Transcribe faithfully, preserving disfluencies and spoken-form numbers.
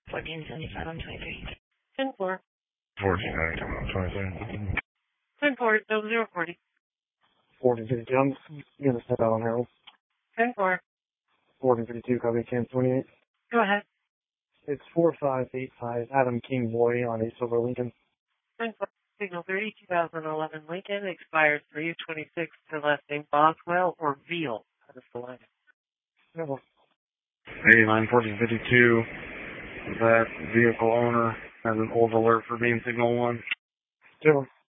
fourteen seventy-five on twenty-three. ten four. fourteen ninety-two on twenty-three. ten four, double zero forty. fourteen fifty-two, I'm going to step out on Harold. ten four. fourteen fifty-two, copy, Cam twenty-eight. Go ahead. It's four five eight five, Adam King Boy on a silver Lincoln. ten four. Signal thirty, twenty eleven Lincoln, expired three twenty-six to last name Boswell or Veal. How does the line? No. eighty-nine fourteen fifty-two, that vehicle owner has an old alert for being signal one. Two.